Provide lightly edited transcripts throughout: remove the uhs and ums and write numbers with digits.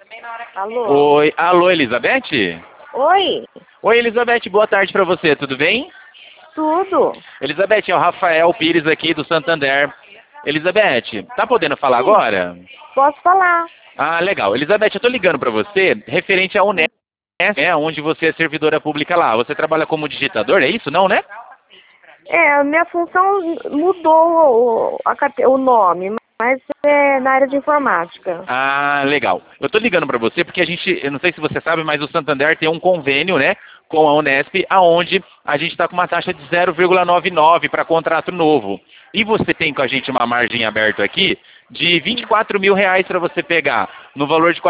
Alô? Oi, alô, Elizabeth? Oi? Oi, Elizabeth, boa tarde pra você, tudo bem? Tudo? Elizabeth, é o Rafael Pires aqui do Santander. Elizabeth, tá podendo falar Sim, agora? posso falar. Ah, legal. Elizabeth, eu tô ligando pra você referente à Unesp, né, onde você é servidora pública lá. Você trabalha como digitador, é isso? Não, né? É, a minha função mudou o nome, mas é na área de informática. Ah, legal. Eu tô ligando pra você porque eu não sei se você sabe, mas o Santander tem um convênio, né, com a Unesp, aonde a gente está com uma taxa de 0,99 para contrato novo. E você tem com a gente uma margem aberta aqui de R$ 24.000 para você pegar, no valor de R$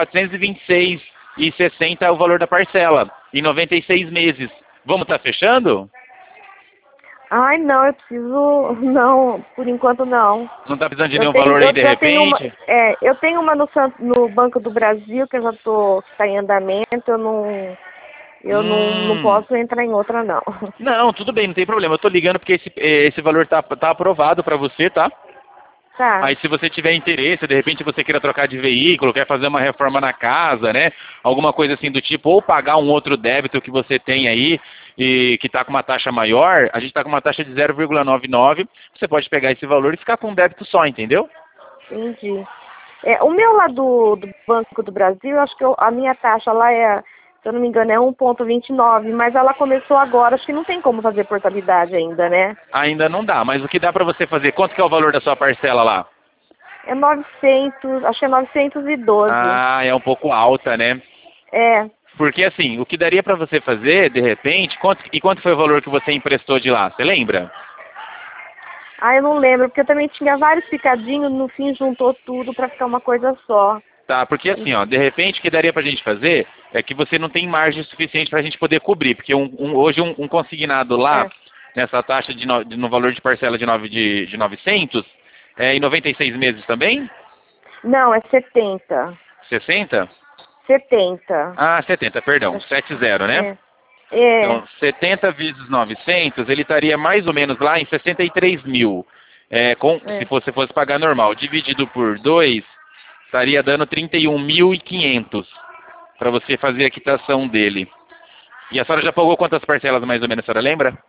426,60 o valor da parcela, em 96 meses. Vamos estar fechando? Ai, não, eu preciso. Não, por enquanto não. Não está precisando de Eu nenhum tenho, valor aí eu de já tenho uma. repente? Eu tenho uma no Banco do Brasil que eu já tô, que está em andamento, eu não Hum. posso entrar em outra não. Não, tudo bem, não tem problema. Eu tô ligando porque esse valor tá aprovado para você, tá? Tá. Aí se você tiver interesse, de repente você queira trocar de veículo, quer fazer uma reforma na casa, né? Alguma coisa assim do tipo, ou pagar um outro débito que você tem aí e que está com uma taxa maior, a gente está com uma taxa de 0,99, você pode pegar esse valor e ficar com um débito só, entendeu? Entendi. O meu lá do Banco do Brasil, acho que a minha taxa lá se eu não me engano, é 1,29, mas ela começou agora, acho que não tem como fazer portabilidade ainda, né? Ainda não dá, mas o que dá para você fazer? Quanto que é o valor da sua parcela lá? É 900, acho que é 912. Ah, é um pouco alta, né? É. Porque assim, o que daria para você fazer, de repente, quanto foi o valor que você emprestou de lá? Você lembra? Eu não lembro, porque eu também tinha vários picadinhos, no fim juntou tudo para ficar uma coisa só. Tá, porque assim, ó, de repente o que daria pra gente fazer é que você não tem margem suficiente pra gente poder cobrir, porque hoje um consignado lá, É. nessa taxa no valor de parcela de 900, em 96 meses também? Não, é 70. 60? 70. Ah, 70, perdão, Acho- 70, né? É. É. Então, 70 vezes 900, ele estaria mais ou menos lá em 63 mil. Se É. você fosse pagar normal, dividido por 2, estaria dando 31.500 para você fazer a quitação dele. E a senhora já pagou quantas parcelas mais ou menos, a senhora lembra?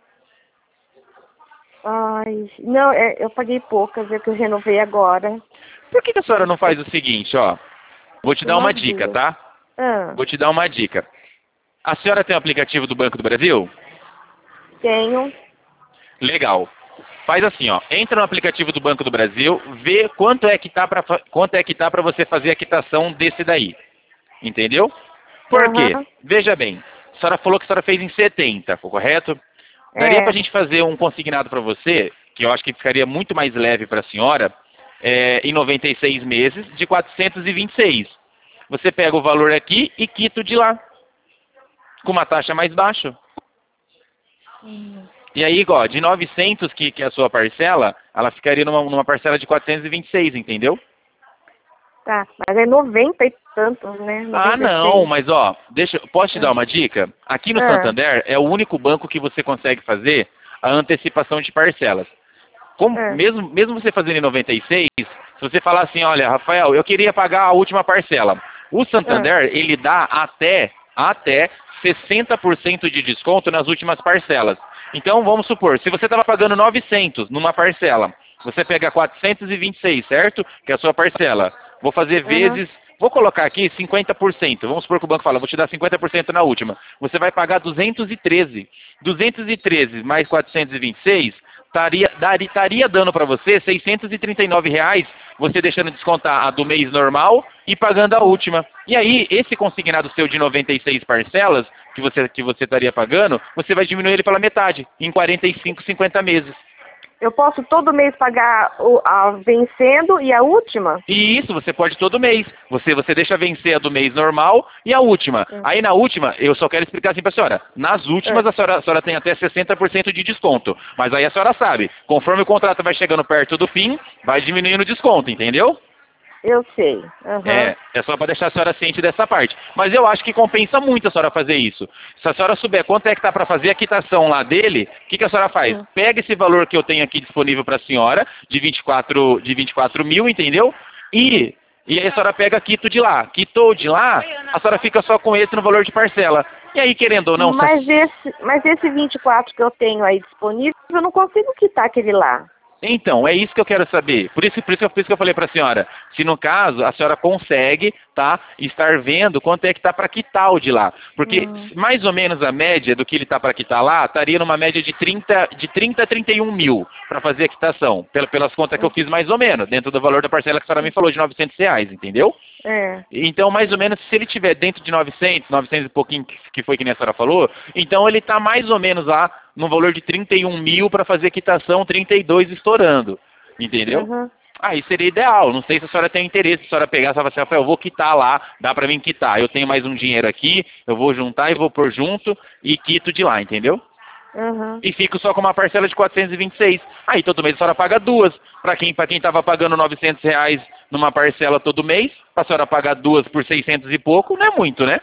Ai, não, eu paguei poucas, é que eu renovei agora. Por que a senhora não faz o seguinte, ó? Vou te dar uma Umas dica, duas. tá? Ah, Vou te dar uma dica. A senhora tem o aplicativo do Banco do Brasil? tenho. Legal. Faz assim, ó. Entra no aplicativo do Banco do Brasil, vê quanto é que tá para você fazer a quitação desse daí. Entendeu? Por quê? Aham. Veja bem. A senhora falou que a senhora fez em 70, correto? Daria para a É. gente fazer um consignado para você, que eu acho que ficaria muito mais leve para a senhora, em 96 meses, de 426. Você pega o valor aqui e quita o de lá, com uma taxa mais baixa. E aí, ó, de 900 que é a sua parcela, ela ficaria numa parcela de 426, entendeu? Tá. Mas é 90 e tantos, né? Ah, Noventa e não, seis. mas ó, posso te dar Ah. uma dica? Aqui no Ah. Santander é o único banco que você consegue fazer a antecipação de parcelas. Ah. Mesmo você fazendo em 96, se você falar assim, olha, Rafael, eu queria pagar a última parcela. O Ah. Santander, ele dá até 60% de desconto nas últimas parcelas. Então, vamos supor, se você estava pagando 900 numa parcela, você pega 426, certo? Que é a sua parcela. Vou fazer Aham. vou colocar aqui 50%. Vamos supor que o banco fala, vou te dar 50% na última. Você vai pagar 213. 213 mais 426 estaria dando para você R$ 639, você deixando descontar a do mês normal e pagando a última. E aí, esse consignado seu de 96 parcelas, que você estaria pagando, você vai diminuir ele pela metade, em 45, 50 meses. Eu posso todo mês pagar a vencendo e a última? E isso você pode todo mês. Você deixa vencer a do mês normal e a última. Ah. Aí na última, eu só quero explicar assim para a senhora. Nas últimas, Ah. a senhora tem até 60% de desconto. Mas aí a senhora sabe, conforme o contrato vai chegando perto do fim, vai diminuindo o desconto, entendeu? Eu sei. Aham. É só para deixar a senhora ciente dessa parte. Mas eu acho que compensa muito a senhora fazer isso. Se a senhora souber quanto é que tá para fazer a quitação lá dele, o que, que a senhora faz? Ah. Pega esse valor que eu tenho aqui disponível para a senhora, de 24 mil, entendeu? E E aí a senhora pega quito de lá. Quitou de lá, a senhora fica só com esse no valor de parcela. E aí, querendo ou não... Mas esse 24 que eu tenho aí disponível, eu não consigo quitar aquele lá. Então, é isso que eu quero saber. Por isso que eu falei para a senhora. Se no caso a senhora consegue, tá, estar vendo quanto é que está para quitar o de lá. Porque mais ou menos a média do que ele está para quitar lá estaria numa média de 30 a 31 mil para fazer a quitação. Pelas contas que eu fiz mais ou menos, dentro do valor da parcela que a senhora me falou, de R$ 900, entendeu? É. Então, mais ou menos, se ele tiver dentro de 900 e pouquinho, que foi que nem a senhora falou, então ele está mais ou menos lá no valor de 31 mil para fazer quitação, 32 estourando, entendeu? Aí seria ideal, não sei se a senhora tem interesse, se a senhora pegar e falar assim, Rafael, eu vou quitar lá, dá para mim quitar, eu tenho mais um dinheiro aqui, eu vou juntar e vou pôr junto e quito de lá, entendeu? E fico só com uma parcela de 426. Aí todo mês a senhora paga duas. Para quem estava pagando R$ 900 numa parcela todo mês, a senhora pagar duas por 600 e pouco, não é muito, né?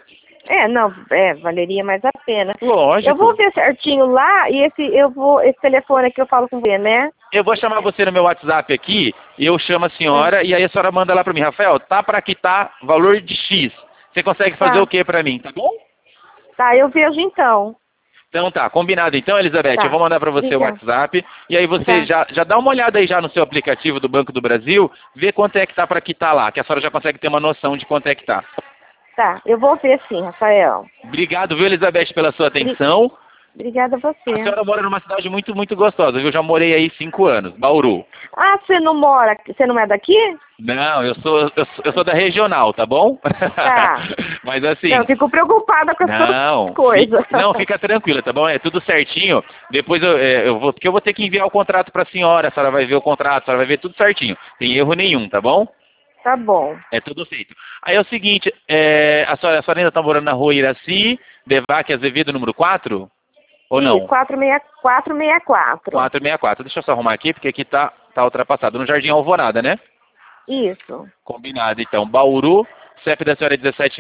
Valeria mais a pena. Lógico. Eu vou ver certinho lá e esse telefone aqui eu falo com você, né? Eu vou chamar você no meu WhatsApp aqui, e eu chamo a senhora, e aí a senhora manda lá para mim, Rafael, tá para quitar valor de X. Você consegue fazer o que para mim, tá bom? Tá, eu vejo então. Então tá, combinado então, Elizabeth, eu vou mandar para você o WhatsApp, e aí você já dá uma olhada aí já no seu aplicativo do Banco do Brasil, vê quanto é que tá para quitar lá, que a senhora já consegue ter uma noção de quanto é que tá. Tá, eu vou ver sim, Rafael. Obrigado, viu, Elizabeth, pela sua atenção. Obrigada a você. A senhora mora numa cidade muito, muito gostosa, viu? Eu já morei aí 5 anos, Bauru. Ah, você não é daqui? Não, eu sou da regional, tá bom? Tá. Mas assim... Não, eu fico preocupada com essas coisas. Não, fica tranquila, tá bom? É tudo certinho. Depois porque eu vou ter que enviar o contrato pra senhora vai ver o contrato, a senhora vai ver tudo certinho. Tem erro nenhum, tá bom? Tá bom. É tudo feito. Aí é o seguinte, a senhora ainda tá morando na rua Iraci, Devac Azevedo, número 4? Ou não? 464. 464. Deixa eu só arrumar aqui, porque aqui tá ultrapassado. No Jardim Alvorada, né? Isso. Combinado, então. Bauru, CEP da senhora é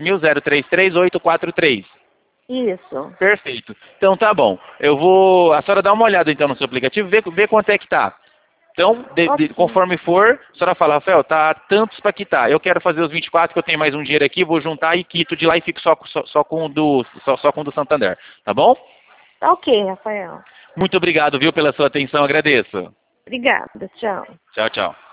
17.033.843. Isso. Perfeito. Então tá bom. A senhora dá uma olhada então no seu aplicativo, vê quanto é que tá. Então, conforme for, a senhora fala, Rafael, tá tantos para quitar. Eu quero fazer os 24, que eu tenho mais um dinheiro aqui, vou juntar e quito de lá e fico só com o do Santander. Tá bom? Tá ok, Rafael. Muito obrigado, viu, pela sua atenção, agradeço. Obrigada, tchau. Tchau, tchau.